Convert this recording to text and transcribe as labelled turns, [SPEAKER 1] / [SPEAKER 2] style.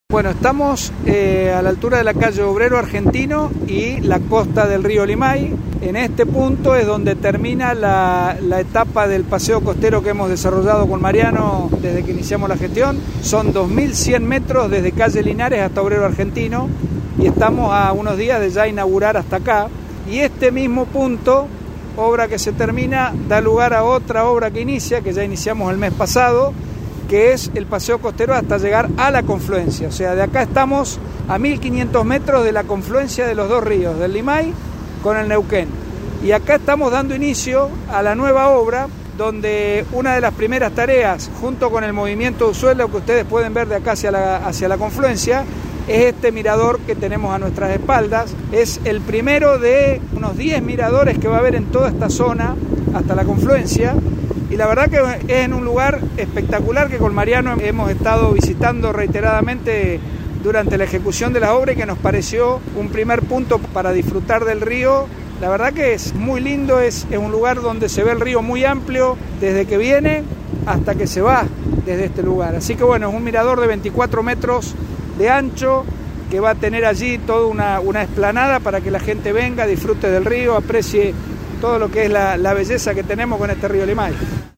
[SPEAKER 1] Bueno, estamos a la altura de la calle Obrero Argentino y la costa del río Limay. En este punto es donde termina la etapa del paseo costero que hemos desarrollado con Mariano desde que iniciamos la gestión. Son 2.100 metros desde calle Linares hasta Obrero Argentino y estamos a unos días de ya inaugurar hasta acá. Y este mismo punto, obra que se termina, da lugar a otra obra que inicia, que ya iniciamos el mes pasado, que es el paseo costero hasta llegar a la confluencia. O sea, de acá estamos a 1.500 metros de la confluencia de los dos ríos, del Limay con el Neuquén. Y acá estamos dando inicio a la nueva obra, donde una de las primeras tareas, junto con el movimiento de suelo que ustedes pueden ver de acá hacia la confluencia, es este mirador que tenemos a nuestras espaldas. Es el primero de unos 10 miradores que va a haber en toda esta zona hasta la confluencia. Y la verdad que es en un lugar espectacular que con Mariano hemos estado visitando reiteradamente durante la ejecución de la obra y que nos pareció un primer punto para disfrutar del río. La verdad que es muy lindo, es un lugar donde se ve el río muy amplio desde que viene hasta que se va desde este lugar. Así que bueno, es un mirador de 24 metros de ancho que va a tener allí toda una explanada para que la gente venga, disfrute del río, aprecie todo lo que es la belleza que tenemos con este río Limay.